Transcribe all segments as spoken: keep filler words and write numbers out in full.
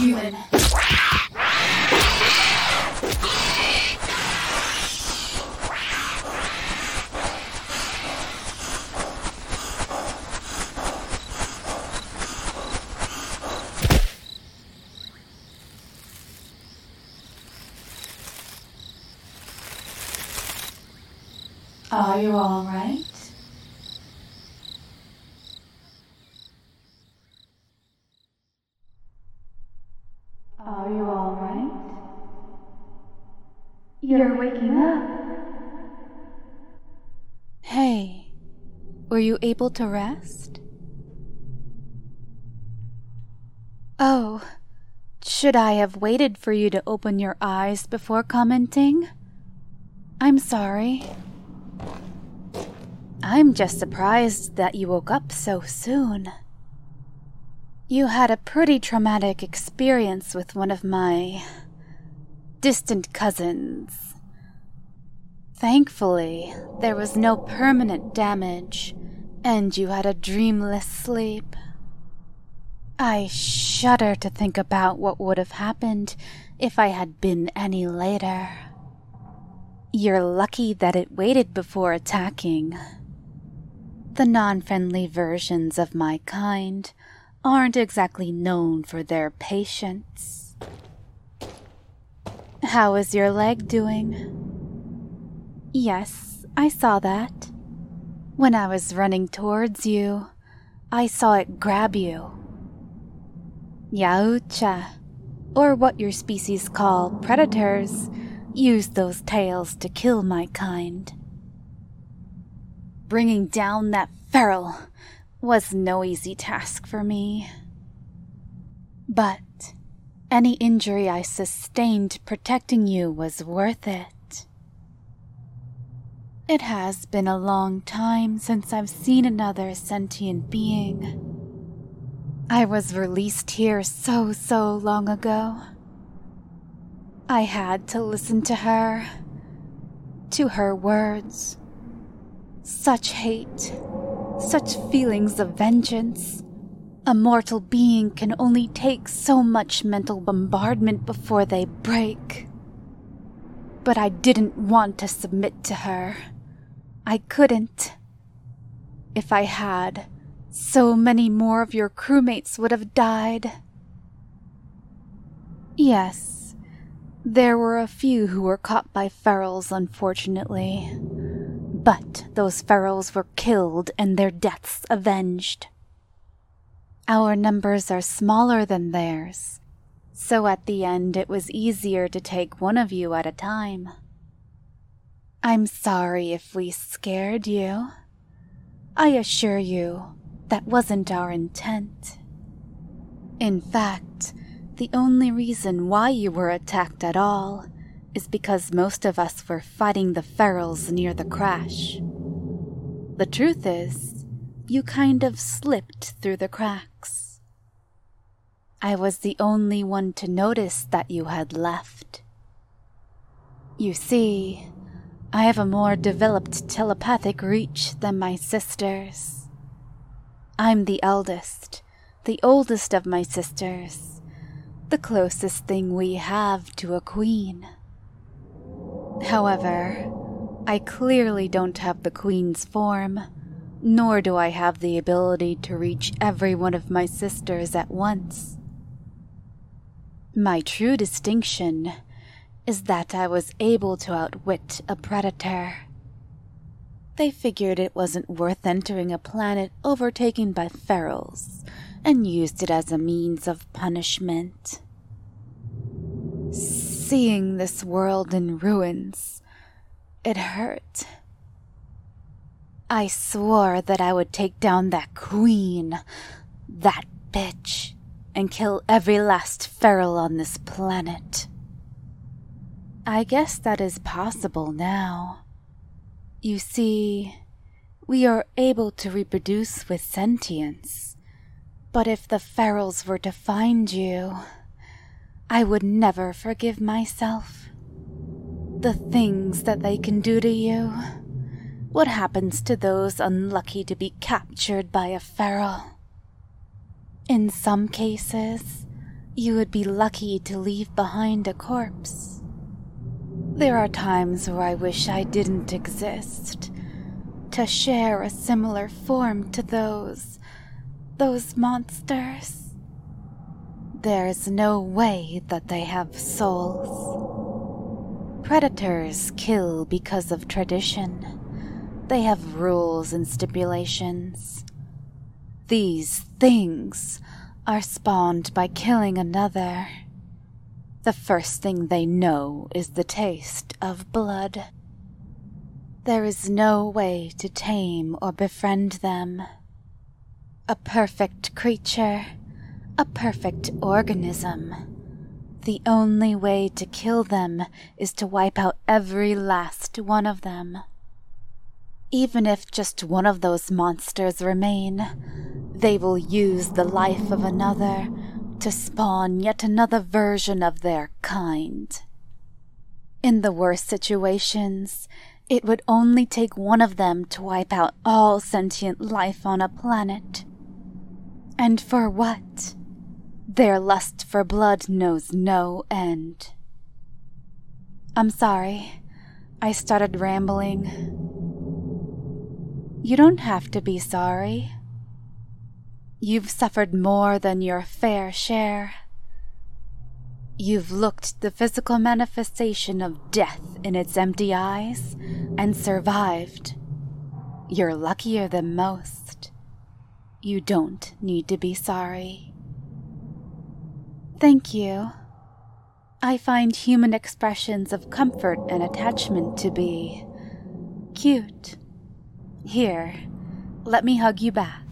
human. Are you all right? Are you all right? You're waking up. Hey, were you able to rest? Oh, should I have waited for you to open your eyes before commenting? I'm sorry. I'm just surprised that you woke up so soon. You had a pretty traumatic experience with one of my distant cousins. Thankfully, there was no permanent damage, and you had a dreamless sleep. I shudder to think about what would have happened if I had been any later. You're lucky that it waited before attacking. The non-friendly versions of my kind aren't exactly known for their patience. How is your leg doing? Yes, I saw that. When I was running towards you, I saw it grab you. Yaucha, or what your species call predators, use those tails to kill my kind. Bringing down that feral was no easy task for me. But any injury I sustained protecting you was worth it. It has been a long time since I've seen another sentient being. I was released here so, so long ago. I had to listen to her, to her words. Such hate, such feelings of vengeance. A mortal being can only take so much mental bombardment before they break. But I didn't want to submit to her. I couldn't. If I had, so many more of your crewmates would have died. Yes, there were a few who were caught by ferals, unfortunately. But those ferals were killed and their deaths avenged. Our numbers are smaller than theirs, so at the end it was easier to take one of you at a time. I'm sorry if we scared you. I assure you, that wasn't our intent. In fact, the only reason why you were attacked at all is because most of us were fighting the ferals near the crash. The truth is, you kind of slipped through the cracks. I was the only one to notice that you had left. You see, I have a more developed telepathic reach than my sisters. I'm the eldest, the oldest of my sisters, the closest thing we have to a queen. However, I clearly don't have the queen's form, nor do I have the ability to reach every one of my sisters at once. My true distinction is that I was able to outwit a predator. They figured it wasn't worth entering a planet overtaken by ferals, and used it as a means of punishment. Seeing this world in ruins, it hurt. I swore that I would take down that queen, that bitch, and kill every last feral on this planet. I guess that is possible now. You see, we are able to reproduce with sentience, but if the ferals were to find you, I would never forgive myself. The things that they can do to you. What happens to those unlucky to be captured by a feral? In some cases, You would be lucky to leave behind a corpse. There are times where I wish I didn't exist, to share a similar form to those, those monsters. There's no way that they have souls. Predators kill because of tradition. They have rules and stipulations. These things are spawned by killing another. The first thing they know is the taste of blood. There is no way to tame or befriend them. A perfect creature, a perfect organism. The only way to kill them is to wipe out every last one of them. Even if just one of those monsters remain, they will use the life of another to spawn yet another version of their kind. In the worst situations, it would only take one of them to wipe out all sentient life on a planet. And for what? Their lust for blood knows no end. I'm sorry, I started rambling. You don't have to be sorry. You've suffered more than your fair share. You've looked the physical manifestation of death in its empty eyes and survived. You're luckier than most. You don't need to be sorry. Thank you. I find human expressions of comfort and attachment to be cute. Here, let me hug you back.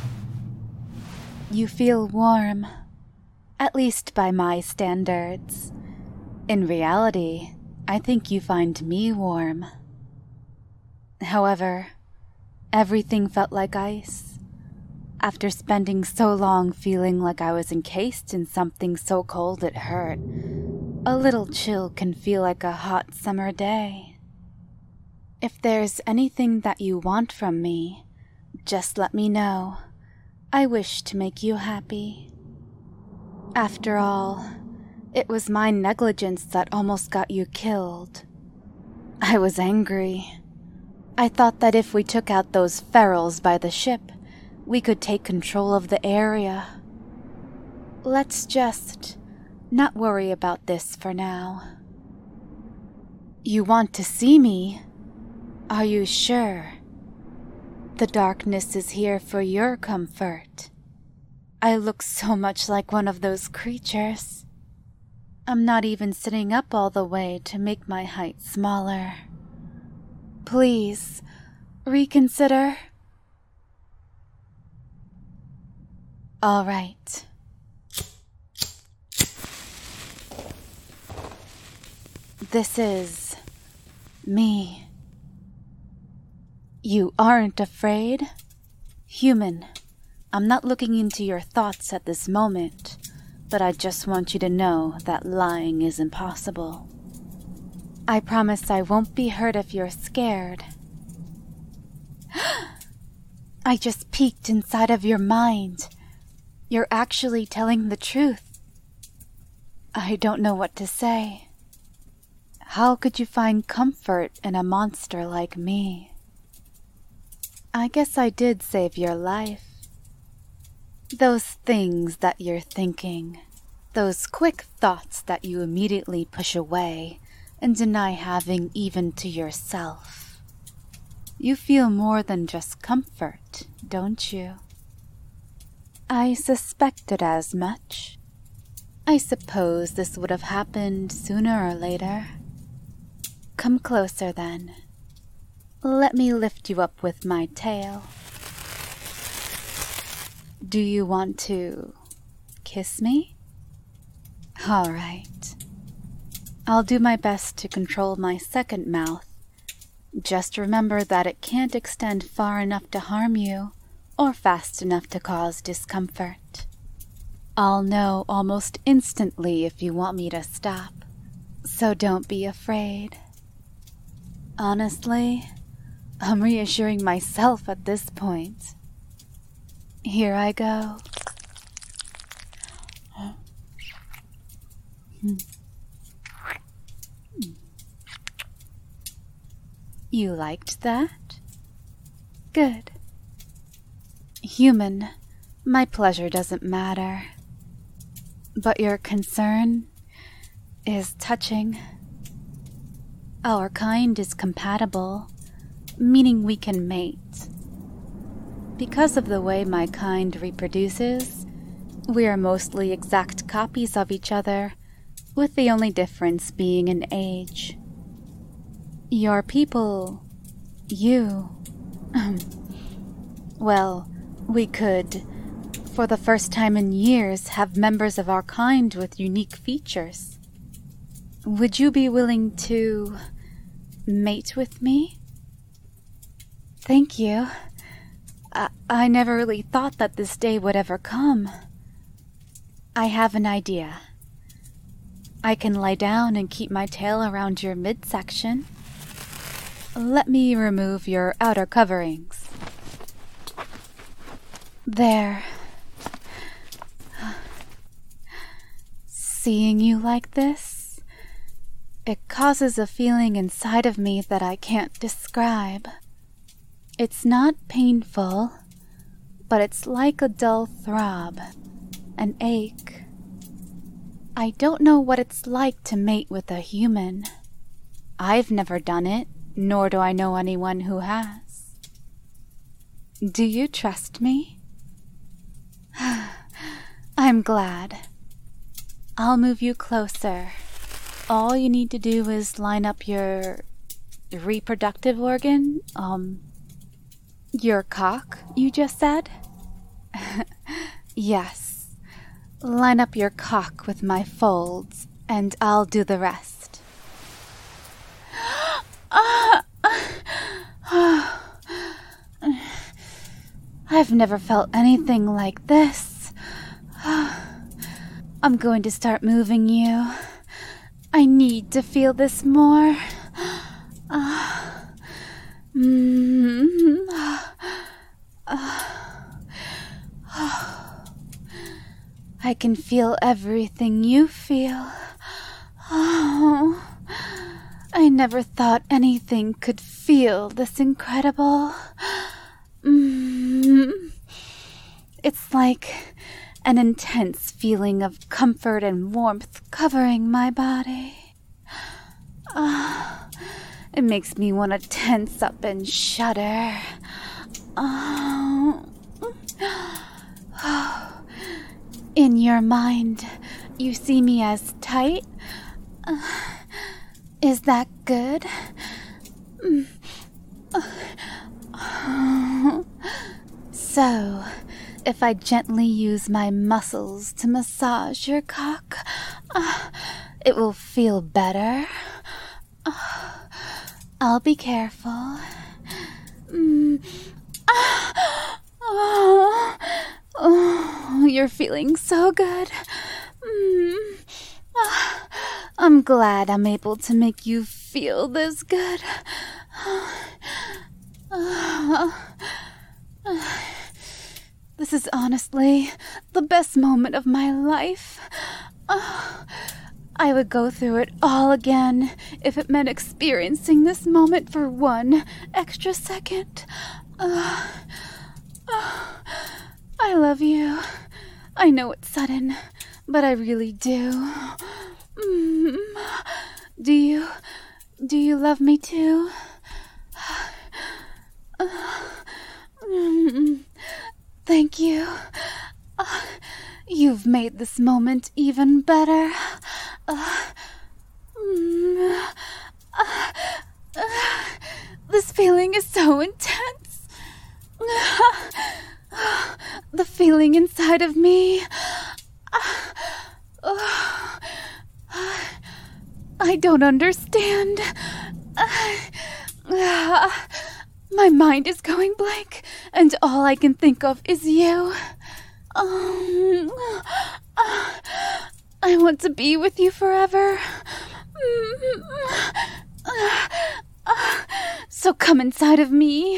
You feel warm, at least by my standards. In reality, I think you find me warm. However, everything felt like ice. After spending so long feeling like I was encased in something so cold it hurt, a little chill can feel like a hot summer day. If there's anything that you want from me, just let me know. I wish to make you happy. After all, it was my negligence that almost got you killed. I was angry. I thought that if we took out those ferals by the ship, we could take control of the area. Let's just not worry about this for now. You want to see me? Are you sure? The darkness is here for your comfort. I look so much like one of those creatures. I'm not even sitting up all the way to make my height smaller. Please, reconsider. All right. This is me. You aren't afraid? Human, I'm not looking into your thoughts at this moment, but I just want you to know that lying is impossible. I promise I won't be hurt if you're scared. I just peeked inside of your mind. You're actually telling the truth. I don't know what to say. How could you find comfort in a monster like me? I guess I did save your life. Those things that you're thinking, those quick thoughts that you immediately push away and deny having even to yourself. You feel more than just comfort, don't you? I suspected as much. I suppose this would have happened sooner or later. Come closer then. Let me lift you up with my tail. Do you want to kiss me? All right. I'll do my best to control my second mouth. Just remember that it can't extend far enough to harm you, or fast enough to cause discomfort. I'll know almost instantly if you want me to stop, so don't be afraid. Honestly, I'm reassuring myself at this point. Here I go. You liked that? Good. Human, my pleasure doesn't matter. But your concern is touching. Our kind is compatible, meaning we can mate. Because of the way my kind reproduces, we are mostly exact copies of each other, with the only difference being in age. Your people, you, well, we could, for the first time in years, have members of our kind with unique features. Would you be willing to mate with me? Thank you. I, I never really thought that this day would ever come. I have an idea. I can lie down and keep my tail around your midsection. Let me remove your outer coverings. There. Seeing you like this, it causes a feeling inside of me that I can't describe. It's not painful, but it's like a dull throb, an ache. I don't know what it's like to mate with a human. I've never done it, nor do I know anyone who has. Do you trust me? I'm glad. I'll move you closer. All you need to do is line up your reproductive organ, um, your cock, you just said? Yes. Line up your cock with my folds, and I'll do the rest. I've never felt anything like this. I'm going to start moving you. I need to feel this more. Uh, mm, uh, I can feel everything you feel. Oh, I never thought anything could feel this incredible. Mm, it's like an intense feeling of comfort and warmth covering my body. Ah, it makes me want to tense up and shudder. Oh. In your mind, you see me as tight? Uh, is that good? So, if I gently use my muscles to massage your cock, uh, it will feel better. Uh, I'll be careful. Mm. Oh, oh, you're feeling so good. Mm. Ah, I'm glad I'm able to make you feel this good. This is honestly the best moment of my life. Oh, I would go through it all again if it meant experiencing this moment for one extra second. Uh, oh, I love you. I know it's sudden, but I really do. Mm. Do you? Do you love me too? Mm. Thank you. Uh, you've made this moment even better. Uh, mm, uh, uh, this feeling is so intense. Uh, the feeling inside of me. Uh, uh, I don't understand. Uh, uh, My mind is going blank, and all I can think of is you. Um, uh, I want to be with you forever. Uh, uh, so come inside of me.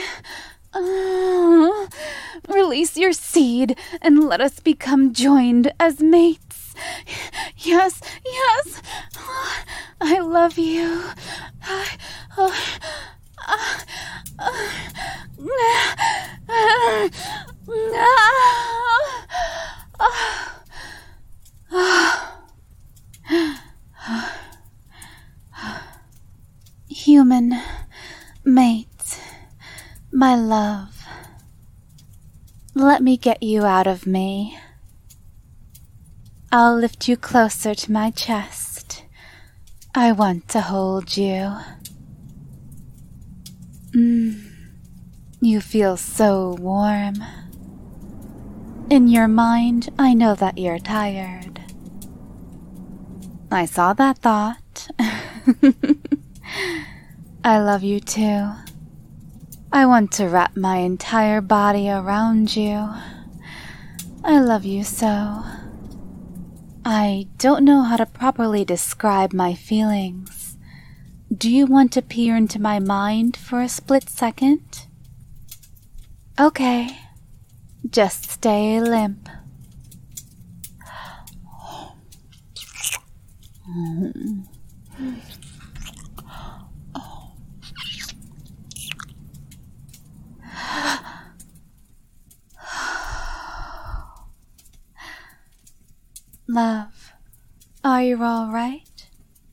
Uh, release your seed and let us become joined as mates. Yes, yes. I love you. I, oh, uh, uh, Human mate, my love, let me get you out of me. I'll lift you closer to my chest. I want to hold you. Mm, you feel so warm. In your mind, I know that you're tired. I saw that thought. I love you too. I want to wrap my entire body around you. I love you so. I don't know how to properly describe my feelings. Do you want to peer into my mind for a split second? Okay. Just stay limp. Love, are you all right?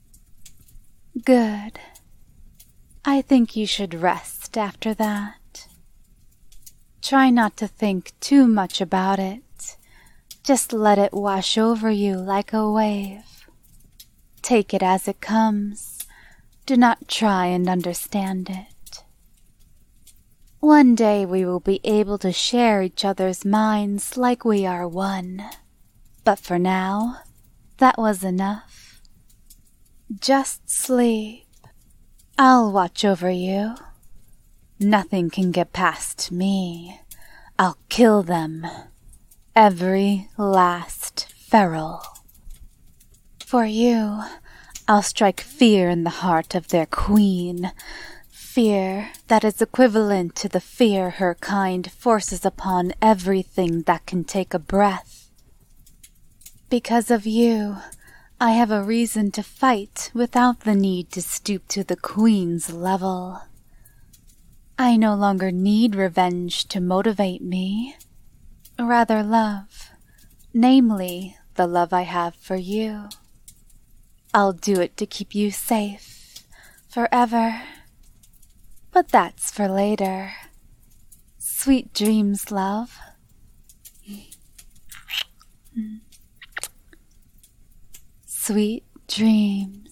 Good. I think you should rest after that. Try not to think too much about it. Just let it wash over you like a wave. Take it as it comes. Do not try and understand it. One day we will be able to share each other's minds like we are one. But for now, that was enough. Just sleep. I'll watch over you. Nothing can get past me. I'll kill them. Every last feral. For you, I'll strike fear in the heart of their queen. Fear that is equivalent to the fear her kind forces upon everything that can take a breath. Because of you, I have a reason to fight without the need to stoop to the queen's level. I no longer need revenge to motivate me. Rather love, namely the love I have for you. I'll do it to keep you safe, forever. But that's for later. Sweet dreams, love. Sweet dreams.